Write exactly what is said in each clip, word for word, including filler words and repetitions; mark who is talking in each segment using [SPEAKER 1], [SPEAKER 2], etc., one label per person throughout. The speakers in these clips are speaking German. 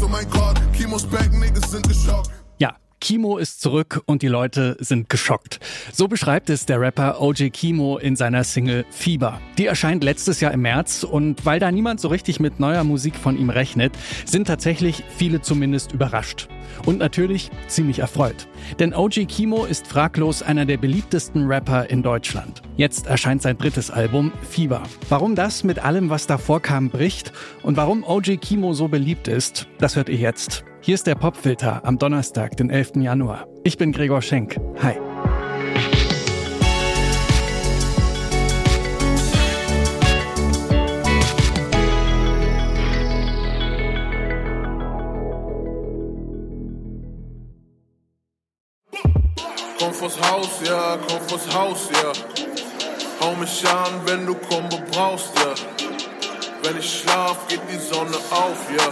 [SPEAKER 1] oh mein Gott, Kimo's back, Niggas sind geschockt.
[SPEAKER 2] Ja, Kimo ist zurück und die Leute sind geschockt. So beschreibt es der Rapper O J Kimo in seiner Single Fieber. Die erscheint letztes Jahr im März und weil da niemand so richtig mit neuer Musik von ihm rechnet, sind tatsächlich viele zumindest überrascht. Und natürlich ziemlich erfreut. Denn O J Kimo ist fraglos einer der beliebtesten Rapper in Deutschland. Jetzt erscheint sein drittes Album Fieber. Warum das mit allem, was davor kam, bricht und warum O J Kimo so beliebt ist, das hört ihr jetzt. Hier ist der Popfilter am Donnerstag, den elften Januar. Ich bin Gregor Schenk. Hi.
[SPEAKER 1] Komm vors Haus, ja, komm vors Haus, ja. Hau mich an, wenn du Kombo brauchst, ja. Wenn ich schlaf, geht die Sonne auf, ja.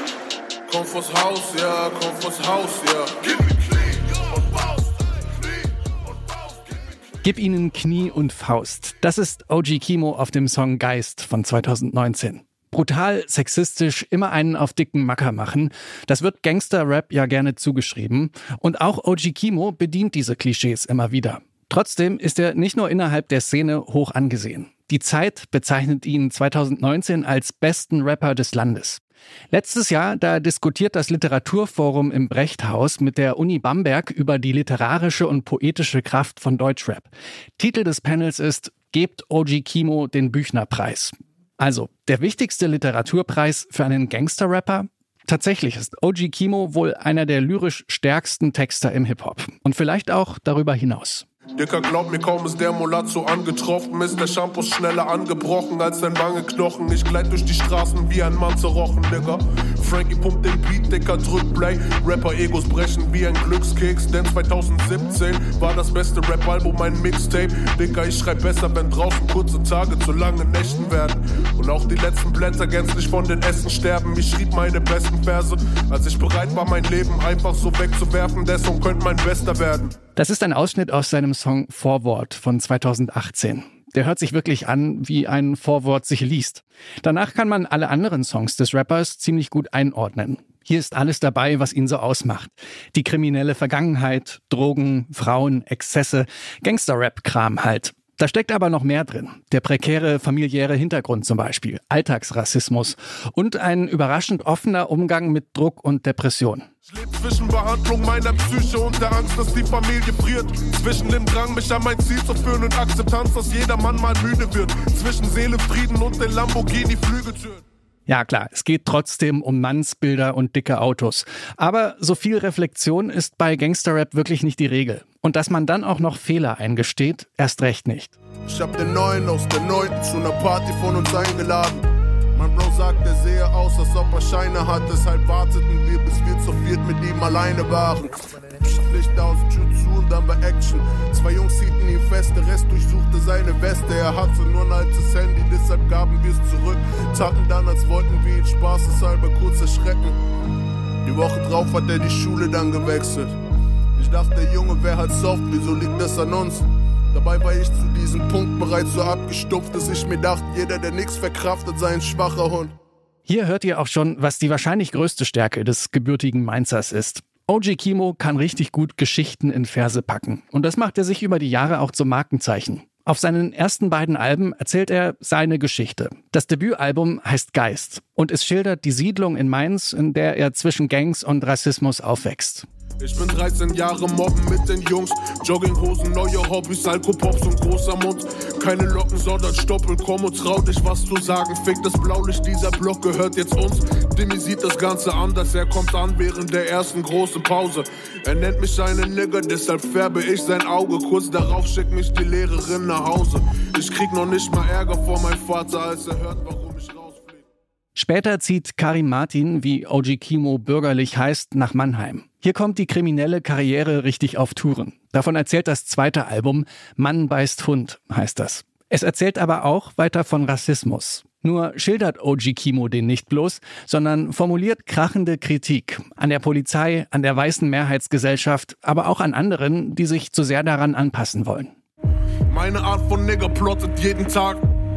[SPEAKER 1] Komm vors Haus, ja, komm vors Haus, ja. Gib mir Knie und Faust, Knie und Faust, gib mir Knie.
[SPEAKER 2] Gib ihnen Knie und Faust. Das ist O J Kimo auf dem Song Geist von zweitausendneunzehn. Brutal, sexistisch, immer einen auf dicken Macker machen. Das wird Gangster-Rap ja gerne zugeschrieben. Und auch O J Kimo bedient diese Klischees immer wieder. Trotzdem ist er nicht nur innerhalb der Szene hoch angesehen. Die Zeit bezeichnet ihn zweitausendneunzehn als besten Rapper des Landes. Letztes Jahr, da diskutiert das Literaturforum im Brechthaus mit der Uni Bamberg über die literarische und poetische Kraft von Deutschrap. Titel des Panels ist "Gebt O J Kimo den Büchner-Preis". Also, der wichtigste Literaturpreis für einen Gangster-Rapper? Tatsächlich ist O J Kimo wohl einer der lyrisch stärksten Texter im Hip-Hop. Und vielleicht auch darüber hinaus.
[SPEAKER 1] Dicker, glaub mir, kaum ist der Molazzo angetroffen, ist der Shampoo schneller angebrochen als dein Wangeknochen. Ich gleit durch die Straßen wie ein Mann zerrochen, Digga. Frankie pumpt den Beat, Dicker, drückt Play. Rapper-Egos brechen wie ein Glückskeks, denn zweitausendsiebzehn war das beste Rap-Album ein Mixtape. Dicker, ich schreib besser, wenn draußen kurze Tage zu lange Nächten werden. Und auch die letzten Blätter gänzlich von den Essen sterben. Ich schrieb meine besten Verse, als ich bereit war, mein Leben einfach so wegzuwerfen. Der Song könnte mein bester werden.
[SPEAKER 2] Das ist ein Ausschnitt aus seinem Song Vorwort von zweitausendachtzehn. Der hört sich wirklich an, wie ein Vorwort sich liest. Danach kann man alle anderen Songs des Rappers ziemlich gut einordnen. Hier ist alles dabei, was ihn so ausmacht. Die kriminelle Vergangenheit, Drogen, Frauen, Exzesse, Gangster-Rap-Kram halt. Da steckt aber noch mehr drin. Der prekäre familiäre Hintergrund zum Beispiel, Alltagsrassismus und ein überraschend offener Umgang mit Druck und Depression.
[SPEAKER 1] Ich lebe zwischen Behandlung meiner Psyche und der Angst, dass die Familie friert. Zwischen dem Drang, mich an mein Ziel zu führen und Akzeptanz, dass jeder Mann mal müde wird. Zwischen Seelenfrieden und den Lamborghini-Flügeltüren.
[SPEAKER 2] Ja klar, es geht trotzdem um Mannsbilder und dicke Autos. Aber so viel Reflexion ist bei Gangsterrap wirklich nicht die Regel. Und dass man dann auch noch Fehler eingesteht, erst recht nicht.
[SPEAKER 1] Ich hab den Neuen aus der Neunten zu einer Party von uns eingeladen. Mein Bro sagt, er sehe aus, als ob er Scheine hat. Deshalb warteten wir, bis wir zu viert mit ihm alleine waren. Licht aus, Tür zu und dann war Action. Zwei Jungs hielten ihn fest, der Rest durchsuchte seine Weste. Er hatte nur ein altes Handy, deshalb gaben wir es zurück. Taten dann, als wollten wir ihn spaßeshalber kurz erschrecken. Die Woche drauf hat er die Schule dann gewechselt. Ich dachte, der Junge wäre halt soft, wieso liegt das an uns? Dabei war ich zu diesem Punkt bereits so abgestumpft, dass ich mir dachte, jeder, der nichts verkraftet, sei ein schwacher Hund.
[SPEAKER 2] Hier hört ihr auch schon, was die wahrscheinlich größte Stärke des gebürtigen Mainzers ist. O J Kimo kann richtig gut Geschichten in Verse packen. Und das macht er sich über die Jahre auch zum Markenzeichen. Auf seinen ersten beiden Alben erzählt er seine Geschichte. Das Debütalbum heißt Geist und es schildert die Siedlung in Mainz, in der er zwischen Gangs und Rassismus aufwächst.
[SPEAKER 1] Ich bin dreizehn Jahre mobben mit den Jungs, Jogginghosen, neue Hobbys, Alkopops und großer Mund. Keine Locken, sondern Stoppel, komm und trau dich was zu sagen. Fick das Blaulicht, dieser Block gehört jetzt uns. Dimi sieht das Ganze anders, er kommt an während der ersten großen Pause. Er nennt mich einen Nigger, deshalb färbe ich sein Auge. Kurz darauf schickt mich die Lehrerin nach Hause. Ich krieg noch nicht mal Ärger vor meinem Vater, als er hört, warum ich rausfliege.
[SPEAKER 2] Später zieht Karim Martin, wie O J Kimo bürgerlich heißt, nach Mannheim. Hier kommt die kriminelle Karriere richtig auf Touren. Davon erzählt das zweite Album, Mann beißt Hund, heißt das. Es erzählt aber auch weiter von Rassismus. Nur schildert O J Kimo den nicht bloß, sondern formuliert krachende Kritik an der Polizei, an der weißen Mehrheitsgesellschaft, aber auch an anderen, die sich zu sehr daran anpassen wollen.
[SPEAKER 1] Meine Art von Nigger plottet jeden Tag.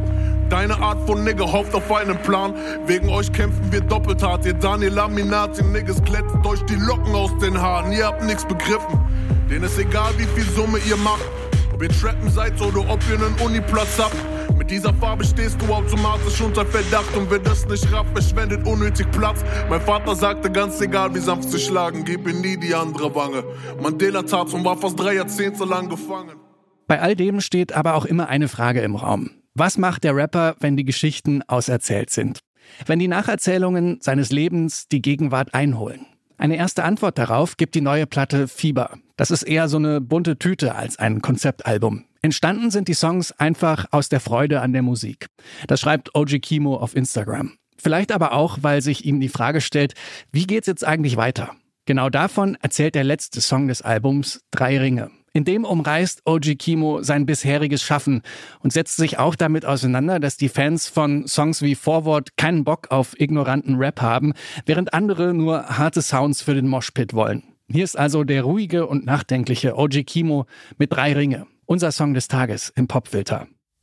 [SPEAKER 1] Deine Art von Nigger hofft auf einen Plan. Wegen euch kämpfen wir doppelt hart. Ihr Daniel Laminati Niggas glättet euch die Locken aus den Haaren. Ihr habt nix begriffen. Denen ist egal, wie viel Summe ihr macht. Ob ihr Trappen seid oder ob ihr einen Uniplatz habt. Mit dieser Farbe stehst du automatisch unter Verdacht. Und wer das nicht rafft, verschwendet unnötig Platz. Mein Vater sagte, ganz egal wie sanft sie schlagen, gib ihm nie die andere Wange. Mandela tat und war fast drei Jahrzehnte lang gefangen.
[SPEAKER 2] Bei all dem steht aber auch immer eine Frage im Raum. Was macht der Rapper, wenn die Geschichten auserzählt sind? Wenn die Nacherzählungen seines Lebens die Gegenwart einholen? Eine erste Antwort darauf gibt die neue Platte Fieber. Das ist eher so eine bunte Tüte als ein Konzeptalbum. Entstanden sind die Songs einfach aus der Freude an der Musik. Das schreibt O G Kimo auf Instagram. Vielleicht aber auch, weil sich ihm die Frage stellt, wie geht's jetzt eigentlich weiter? Genau davon erzählt der letzte Song des Albums, Drei Ringe. In dem umreißt O G Kimo sein bisheriges Schaffen und setzt sich auch damit auseinander, dass die Fans von Songs wie Forward keinen Bock auf ignoranten Rap haben, während andere nur harte Sounds für den Moshpit wollen. Hier ist also der ruhige und nachdenkliche O G Kimo mit Drei Ringe. Unser Song des Tages im Popfilter.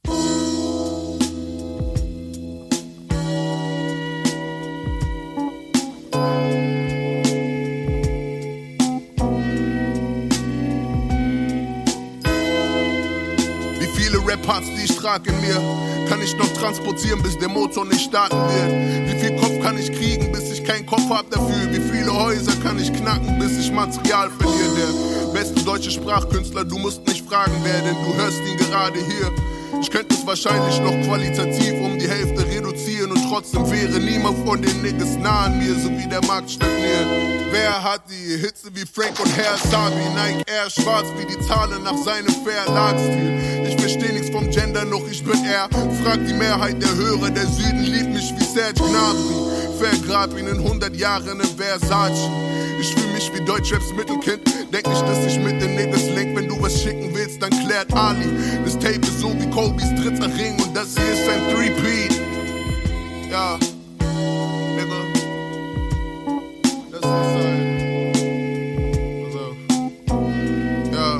[SPEAKER 1] Rap-Parts, die ich trage in mir, kann ich noch transportieren, bis der Motor nicht starten wird. Wie viel Kopf kann ich kriegen, bis ich keinen Kopf hab dafür? Wie viele Häuser kann ich knacken, bis ich Material verliere? Der beste deutsche Sprachkünstler, du musst nicht fragen, wer, denn du hörst ihn gerade hier. Ich könnte es wahrscheinlich noch qualitativ um die Hälfte reduzieren und trotzdem wäre niemand von den Niggas nah an mir, so wie der Markt stagniert. Wer hat die Hitze wie Frank und Herr Sabi? Nike Air schwarz wie die Zahlen nach seinem Verlagsstil. Ich versteh nichts vom Gender, noch ich bin er. Frag die Mehrheit der Hörer, der Süden liebt mich wie Serge Gnabry. Vergrab ihn in hundert Jahren in Versace. Ich fühl mich wie Deutschraps Mittelkind. Denk nicht, dass ich mit den Niggas link. Wenn du was schicken willst, dann klärt Ali. Das Tape ist so wie Kobe's dritter Ring und das hier ist ein Three-Peat. Ja, Nigga. Das ist ein... Also, ja.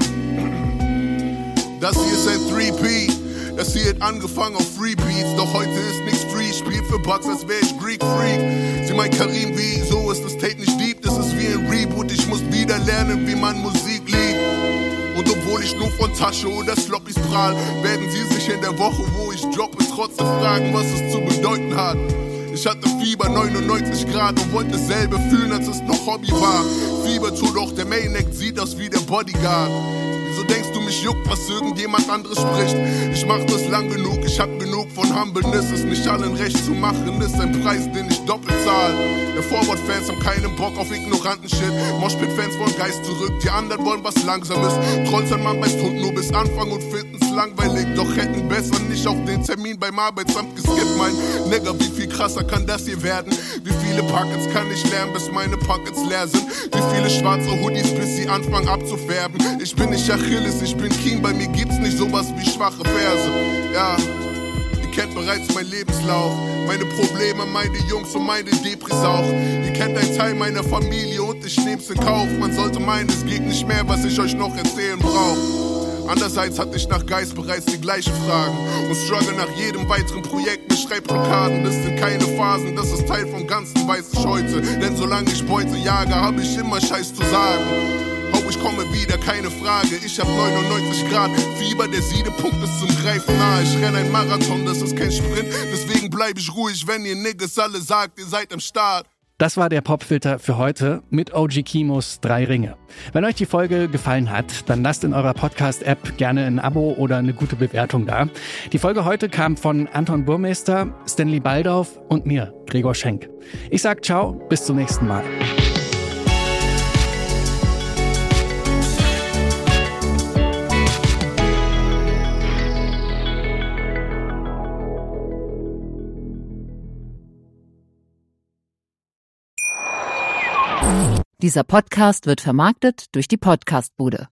[SPEAKER 1] Das hier ist ein Three-Peat. Das hier hat angefangen auf Free Beats, doch heute ist nichts free. Spiel für Bucks, als wär ich Greek Freak. Sie meint Karim, wie so ist das Tape nicht deep. Das ist wie ein Reboot, ich muss wieder lernen, wie man Musik liebt. Und obwohl ich nur von Tasche oder Sloppys prahl, werden sie sich in der Woche, wo ich droppe, trotzdem fragen, was es zu bedeuten hat. Ich hatte Fieber, neunundneunzig Grad und wollte dasselbe fühlen, als es noch Hobby war. Fieber tut auch der Main Act, sieht aus wie der Bodyguard. Wieso denkst du, mich juckt, was irgendjemand anderes spricht? Ich mach das lang genug, ich hab genug von Humbleness. Es nicht allen recht zu machen, ist ein Preis, den ich doppelt zahl. Der Forward-Fans haben keinen Bock auf ignoranten Shit. Moshpit-Fans wollen Geist zurück, die anderen wollen was Langsames. Trolls an Mann beißt Hund nur bis Anfang und finden's langweilig. Doch hätten besser nicht auf den Termin beim Arbeitsamt geskippt. Mein Nigger, wie viel krasser kann das hier werden? Wie viele Pockets kann ich lernen, bis meine Pockets leer sind? Wie viele schwarze Hoodies, bis sie anfangen abzufärben? Ich bin nicht Achilles, ich bin King, bei mir gibt's nicht sowas wie schwache Verse. Ja, ihr kennt bereits meinen Lebenslauf, meine Probleme, meine Jungs und meine Depris auch. Ihr kennt einen Teil meiner Familie und ich nehm's in Kauf. Man sollte meinen, es geht nicht mehr, was ich euch noch erzählen brauch. Andererseits hatte ich nach Geist bereits die gleichen Fragen und struggle nach jedem weiteren Projekt mit Schreibblockaden. Das sind keine Phasen, das ist Teil vom Ganzen, weiß ich heute. Denn solange ich Beute jage, hab ich immer Scheiß zu sagen. Oh, ich komme wieder, keine Frage. Ich hab neunundneunzig Grad Fieber, der Siedepunkt ist zum Greifen nah. Ich renn ein Marathon, das ist kein Sprint. Deswegen bleib ich ruhig, wenn ihr Niggas alle sagt, ihr seid am Start.
[SPEAKER 2] Das war der Popfilter für heute mit O G Kimos Drei Ringe. Wenn euch die Folge gefallen hat, dann lasst in eurer Podcast-App gerne ein Abo oder eine gute Bewertung da. Die Folge heute kam von Anton Burmeister, Stanley Baldauf und mir, Gregor Schenk. Ich sag ciao, bis zum nächsten Mal.
[SPEAKER 3] Dieser Podcast wird vermarktet durch die Podcastbude.